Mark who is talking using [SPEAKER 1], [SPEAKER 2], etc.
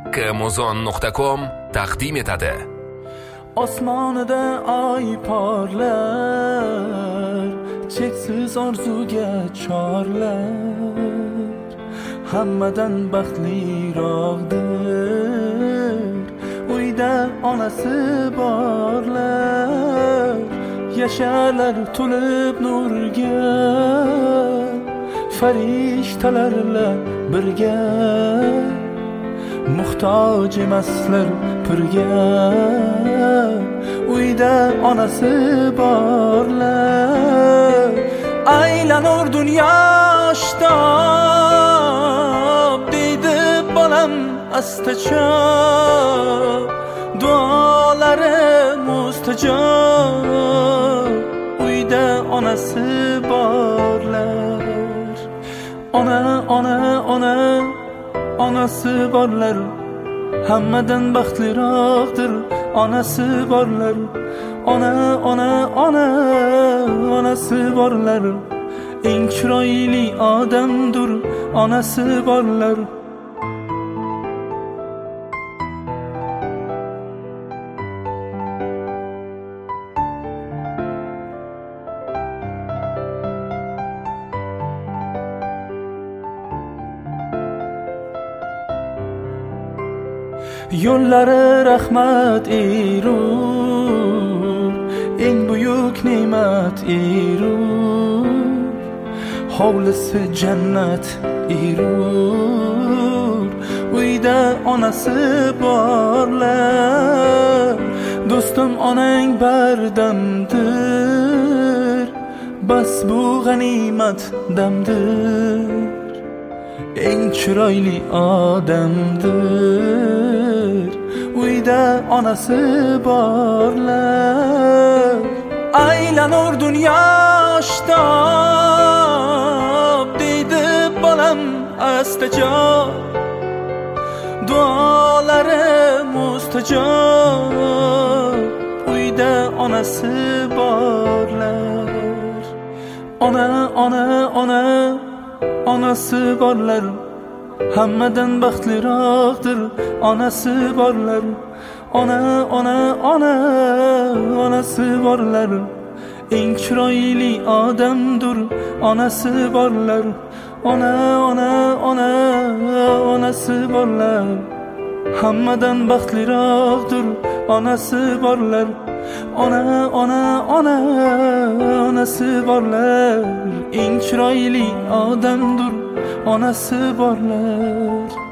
[SPEAKER 1] haqqimuzon.com taqdim etadi.
[SPEAKER 2] Osmonida oy porlar, cheksiz orzuga chorlar. Hammadan baxtliroqdir uyda onasi borlar. Yashalar to'lib nurga, farishtalarla birga. Muhtoj emaslar purga, uyda onasi borlar. Aylanur dunyo shtob, deydi bolam asta-chop. Duolari mustajob, uyda onasi borlar. Ona onasi borlar, hammadan baxtliroqdir onasi borlar. Onasi borlar, eng chiroyli odamdir onasi borlar. Yo'llari rahmat erur, eng buyuk ne'mat erur. Hovlisi jannat erur, uyda onasi borlar. Do'stim onang bardamdir, bas bu g'animat damdir. Eng chiroyli odamdir, uyda onasi borlar. Aylanur dunyo shtob, deydi bolam asta-chop. Duolari mustajob, uyda onasi borlar. Onasi borlar, hammadan baxtliroqdir onasi borlar. Onasi borlar, eng chiroyli odamdir onasi borlar. Onasi borlar, hammadan baxtliroqdir onasi borlar. Onasi borlar, eng chiroyli odamdir onasi borlar.